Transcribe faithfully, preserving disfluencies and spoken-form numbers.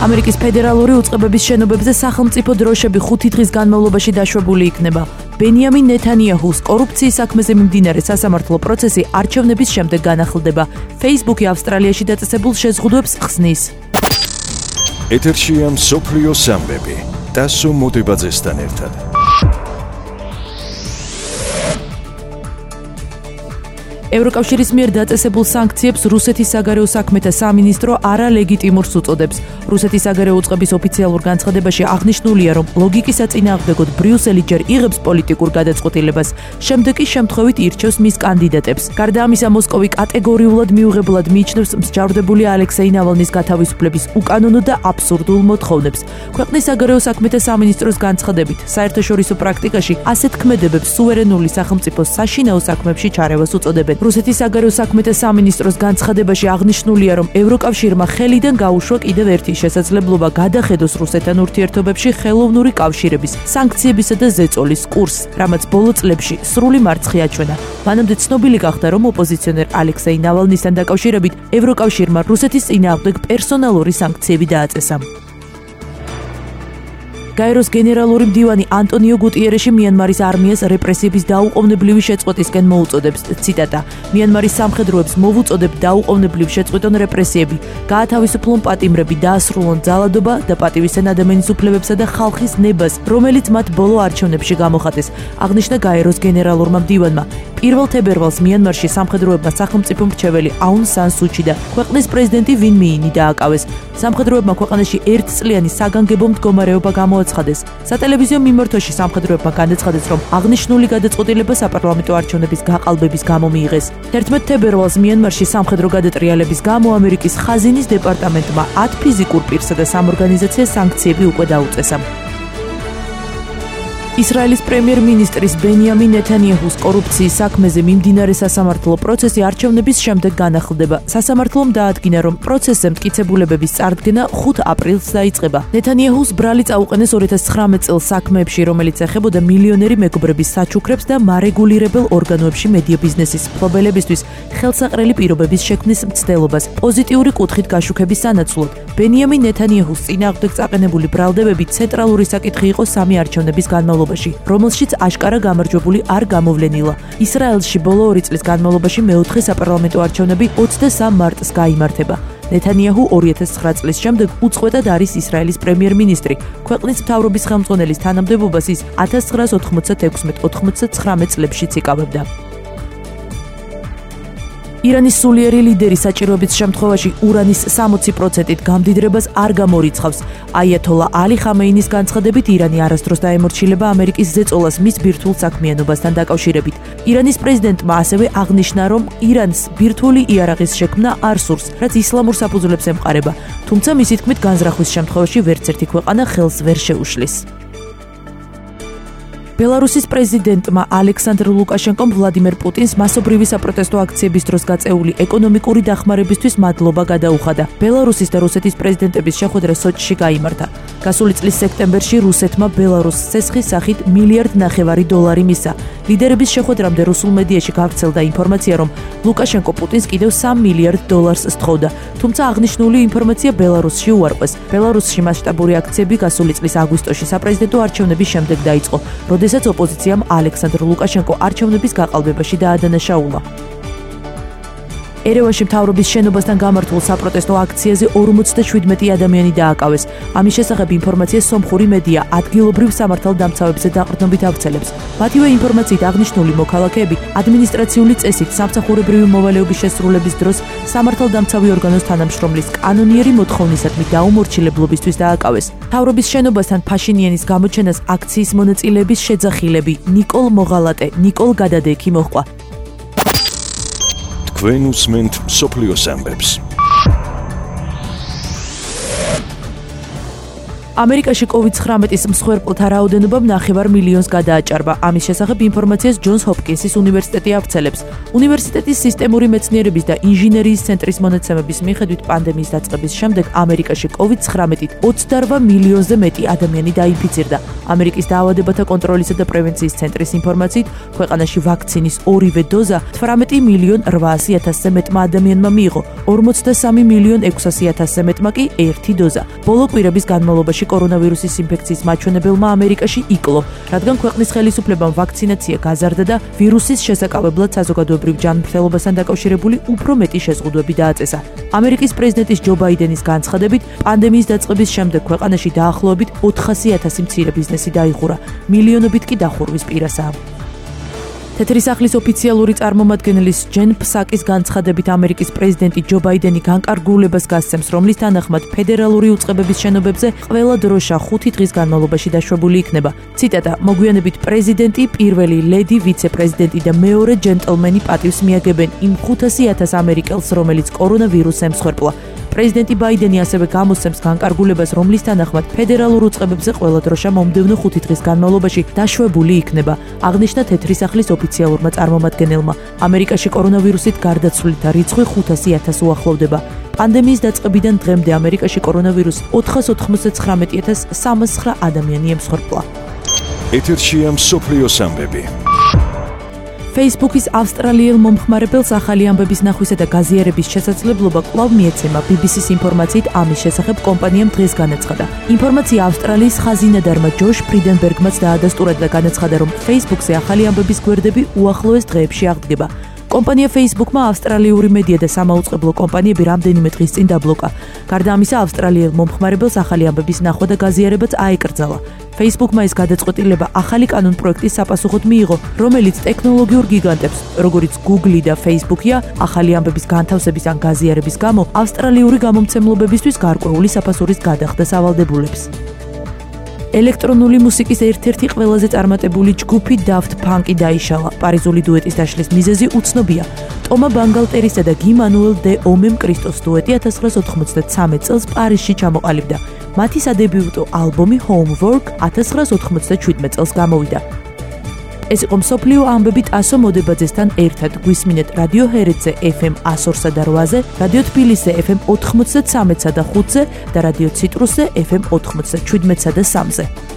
ამერიკის ფედერალური უწყებების შენობებზე სახელმწიფო დროშები ხუთი დღის განმავლობაში დაშვებული იქნება. ბენიამინ ნეთანიაჰუს კორუფციის საქმეზე მიმდინარე სასამართლო პროცესი არჩევნების შემდეგ განახლდება. Facebook-ი ავსტრალიაში დაწესებულ შეზღუდვებს ხსნის. ეთერშია მსოფლიო სამბები. დასო მოდებაძესთან ერთად. ევროკავშირის მიერ დაწესებულ სანქციებს რუსეთის საგარეო საქმეთა სამინისტრო არალეგიტიმურს უწოდებს. რუსეთის საგარეო უწყების ოფიციალურ განცხადებაში აღნიშნულია, რომ ლოგიკის საწინააღმდეგოდ ბრიუსელი ჯერ იღებს პოლიტიკურ გადაწყვეტილებას, შემდეგ კი შემთხვევით ირჩევს მის კანდიდატებს. გარდა ამისა, მოსკოვი კატეგორიულად მიუღებლად მიიჩნევს მსჯავრდებული ალექსეი ნავალნის გათავისუფლების უკანონო და აბსურდულ მოთხოვნებს. ქვეყნის საგარეო საქმეთა სამინისტროს განცხადებით, საერთაშორისო პრაქტიკაში ასეთ ქმედებებს სუვერენული სახელმწიფოს საშინაო საქმეებში ჩარევას უწოდებენ. რუსეთის საგარეო საქმეთა სამინისტროს განცხადებაში აღნიშნულია, რომ ევროკავშირმა ხელიდან გაუშვა კიდევ ერთი შესაძლებლობა გადახედოს რუსეთთან ურთიერთობებში ხელოვნური კავშირების, სანქციებისა და ზეწოლის კურსს, რამაც ბოლო წლებში სრული მარცხი აჩვენა. მანამდე ცნობილი გახდა, რომ ოპოზიციონერ ალექსეი ნავალნისთან დაკავშირებით ევროკავშირმა რუსეთის წინააღმდეგ პერსონალური სანქციები დააწესა. გაეროს გენერალური მდივანი ანტონიო გუტიერეში მიანმარის არმიას რეპრესიების დაუყოვნებლივი შეწყვეტისკენ მოუწოდებს. ციტატა: მიანმარის სამხედროებს მოვუწოდებ დაუყოვნებლივ შეწყვეტონ რეპრესიები, გაათავისუფლონ პატიმრები, დაასრულონ ძალადობა და პატივისცემ ადამიანის უფლებებსა და ხალხის ნებას, რომელიც მათ ბოლო არჩევნებში გამოხატეს, აღნიშნა გაეროს გენერალურმა მდივანმა. პირველ თებერვალს მიანმარში სამხედროებმა სახელმწიფო მრჩეველი აუნ სან სუჩი და ქვეყნის პრეზიდენტი ვინ მიინი დააკავეს. სამხედროებმა ქვეყანაში ერთწლიანი საგანგებო მდგომარეობა გამოაცხადეს. სატელევიზიო მიმართვაში სამხედროებმა განაცხადეს, რომ აღნიშნული გადაწყვეტილება საპარლამენტო არჩევნების გაყალბების გამო მიიღეს. თერთმეტ თებერვალს მიანმარში სამხედრო გადატრიალების გამო ამერიკის ხაზინის დეპარტამენტმა ათ ფიზიკურ პირსა და სამორგანიზაციო სანქციები უკვე დაუწესა. ისრაელის პრემიერ-მინისტრის ბენიამინ ნეთანიაჰუს კორუფციის საქმეზე მიმდინარე სასამართლო პროცესი არჩევნების შემდეგ განახლდება. სასამართლომ დაადგინა, რომ პროცესზე მტკიცებულებების წარდგენა ხუთ აპრილს დაიწყება. ნეთანიაჰუს ბრალი წაუყენეს ორი ათას ცხრამეტ წელს საქმეებში, რომელიც ეხებოდა მილიონერი მეგობრების საჩუქრებს და მარეგულირებელ ორგანოებში მედია ბიზნესის მფლობელებისთვის ხელსაყრელი პირობების შექმნის მცდელობას პოზიტიური კუთხით გაშუქების სანაცვლოდ. ბენიამინ ნეთანიაჰუს წინააღმდეგ წაყენებული ბრალდებები ცენტრალური საკითხი იყო სამი არჩევნების განმავლობაში, რომელშიც აშკარა გამარჯვებული არ გამოვლენილა. ისრაელში ბოლო ორი წლის განმავლობაში მეოთხე საპარლამენტო არჩევნები ოცდასამ მარტს გაიმართება. ნეთანიაჰუ ორი ათას ცხრა წლის შემდეგ უწყვეტად არის ისრაელის პრემიერ-მინისტრი. ქვეყნის მთავრობის ხელმძღვანელის თანამდებობას ის ათას ცხრაას ოთხმოცდაექვსმეტ ოთხმოცდათხრამეტ წლებშიც იკავებდა. ირანის სულიერი ლიდერი საჭიროების შემთხვევაში ურანის სამოცი პროცენტით გამდიდრებას არ გამორიცხავს. აიათოლა ალი ხამეინის განცხადებით, ირანი არასდროს დაემორჩილება ამერიკის ზეწოლას მის ბირთვულ საქმიანობასთან დაკავშირებით. ირანის პრეზიდენტმა ასევე აღნიშნა, რომ ირანს ბირთვული იარაღის შექმნა არ სურს, რაც ისლამურ საფუძვლებს ემყარება, თუმცა მისი თქმით განზრახვის შემთხვევაში ვერც ერთი ქვეყანა ხელს ვერ შეუშლის. ბელარუსის პრეზიდენტმა ალექსანდრ ლუკაშენკომ ვლადიმერ პუტინს მასობრივი საპროტესტო აქციების დროს გაწეული ეკონომიკური დახმარებისთვის მადლობა გადაუხადა. ბელარუსის და რუსეთის პრეზიდენტების შეხვედრა სოჩში გაიმართა. გასული წლის სექტემბერში რუსეთმა ბელარუსს ცესხის სახით მილიარდ ნახევარი დოლარი მისცა. ლიდერების შეხვედრამდე რუსულ მედიაში გავრცელდა ინფორმაცია, რომ ლუკაშენკო პუტინს კიდევ სამ მილიარდ დოლარს სთხოვდა, თუმცა აღნიშნული ინფორმაცია ბელარუსში უარყვეს. ბელარუსში მასშტაბური აქციები გასული წლის აგვისტოში საპრეზიდენტო არჩევნების შემდეგ დაიწყო, როდესაც ოპოზიციამ ალექსანდრ ლუკაშენკო არჩევნების გაყალბებაში დაადანაშაულა. ერევანში მთავრობის შენობასთან გამართულ საპროტესტო აქციაზე ორმოცდაშვიდმეტი ადამიანი დააკავეს. ამის შესახებ ინფორმაცია სომხური მედია ადგილობრივ სამართალდამცავებზე დაყრდნობით ავრცელებს. მათივე ინფორმაციით აღნიშნული მოქალაქეები ადმინისტრაციული წესით სამსახურებრივი მოვალეობის შესრულების დროს სამართალდამცავი ორგანოს თანამშრომლის კანონიერი მოთხოვნისადმი დაუმორჩილებლობისთვის დააკავეს. მთავრობის შენობასთან ფაშინიანის გამოჩენას აქციის მონაწილეების შეძახილები ნიკოლ მოღალატე, ნიკოლ გადადექი მოჰყვა. თქვენ უსმენთ მსოფლიოს ამბებს. ამერიკაში კოვიდ ცხრამეტის მსხვერპლთა რაოდენობა ნახევარ მილიონს გადააჭარბა. ამის შესახებ ინფორმაციას ჯონს ჰოპკინსის უნივერსიტეტი ავრცელებს. უნივერსიტეტის სისტემური მეცნიერების და ინჟინერიის ცენტრის მონაცემების მიხედვით პანდემიის დაწყების შემდეგ ამერიკაში კოვიდ ცხრამეტით ოცდაორ მილიონზე მეტი ადამიანი დაინფიცირდა. ამერიკის დაავადებათა კონტროლისა და პრევენციის ცენტრის ინფორმაციით, ქვეყანაში ვაქცინის ორივე დოზა თვრამეტი მილიონ რვაასი ათასზე მეტმა ადამიანმა მიიღო, ორმოცდასამი მილიონ ექვსასი ათასზე მეტმა კი ერთი დოზა. ბოლო კვირების განმავლობაში კორონავირუსის ინფექციის მაჩვენებელმა ამერიკაში იკლო, რადგან ქვეყნის ხელისუფლებამ ვაქცინაცია გაზარდა და ვირუსის შესაკავებლად საზოგადოებრივ ჯანმრთელობასთან დაკავშირებული უფრო მეტი შეზღუდვები დააწესა. ამერიკის პრეზიდენტის ჯო ბაიდენის განცხადებით, პანდემიის დაწყების შემდეგ ქვეყანაში დაახლოებით ოთხასი ათასი მცირე ბიზნესი დაიხურა, მილიონობით კი დახურვის პირასაა. თეთრი სახლის ოფიციალური წარმომადგენლის ჯენ ფსაკის განცხადებით ამერიკის პრეზიდენტი ჯო ბაიდენი განკარგულებას გასცემს, რომლის თანახმად ფედერალური უწყებების შენობებზე ყველა დროშა ხუთი დღის განმავლობაში დაშვებული იქნება. ციტატა: მოგვიანებით პრეზიდენტი, პირველი ლედი, ვიცე-პრეზიდენტი და მეორე ჯენტლმენი პატივს მიაგებენ იმ ხუთასი ათას ამერიკელს, რომელიც კორონავირუსს ემსხვერპლა. პრეზიდენტი ბაიდენი ასევე გამოსცემს განკარგულებას, რომლის თანახმად ფედერალურ უწყებებზე ყველა დროშა მომდევნო ხუთი დღის განმავლობაში დაშვებული იქნება, აღნიშნა თეთრი სახლის ოფიციალურმა წარმომადგენელმა. ამერიკაში კორონავირუსით გარდაცვლილთა რიცხვი ხუთასი ათასს უახლოვდება. პანდემიის დაწყებიდან დღემდე ამერიკაში კორონავირუსს ოთხას ოთხმოცდაცხრამეტი ათას სამას ცხრა ადამიანი ემსხვერპლა. ეთერშია მსოფლიოს ამბები. Facebook-ის ავსტრალიელ მომხმარებელს ახალი ამბების ნახვისა და გაზიარების შესაძლებლობა კვლავ მიეცემა. ბი ბი სის ინფორმაციით ამის შესახებ კომპანიამ დღეს განაცხადა. ინფორმაცია ავსტრალიის ხაზინადარმა ჯოშ ფრიდენბერგმაც დაადასტურა და განაცხადა, რომ Facebook-ზე ახალი ამბების გვერდები უახლოეს დღეებში აღდგება. კომპანია Facebook-მა ავსტრალიური მედია და სამაუწყებლო კომპანიები რამდენიმე დღის წინ დაბლოკა. გარდა ამისა, ავსტრალიელ მომხმარებელს ახალი ამბების ნახვა და გაზიარებაც აეკრძალა. Facebook-მა ეს გადაწყვეტილება ახალი კანონპროექტის საპასუხოდ მიიღო, რომელიც ტექნოლოგიურ გიგანტებს, როგორიც Google და Facebook-ია, ახალი ამბების განთავსების ან გაზიარების გამო ავსტრალიური გამომცემლობებისთვის გარკვეული საფასურის გადახდას ავალდებულებს. ელექტრონული მუსიკის ერთ-ერთი ყველაზე წარმატებული ჯგუფი Daft Punk-ი დაიშალა. პარიზული დუეტის დაშლის მიზეზი უცნობია. ტომა ბანგალტერისა და გი მანუელ დე ომემ კრისტოს დუეტი ათას ცხრაასა ოთხმოცდათსამეტ წელს პარიზში ჩამოყალიბდა. მათი სადებიუტო ალბომი Homework ათას ცხრაასა ოთხმოცდაშვიდმეტ წელს გამოვიდა. ეს იყო მსოფლიო ამბები ტასო მოდებაძესთან ერთად. გვისმინეთ რადიო ჰერცზე ეფ ემ εκατს ორსა და რვაზე, რადიო თბილისზე ეფ ემ ოთხმოცდათსამეტსა და ხუთზე და რადიო ციტრუსზე ეფ ემ ოთხმოცდაჩვიდმეტსა და სამზე.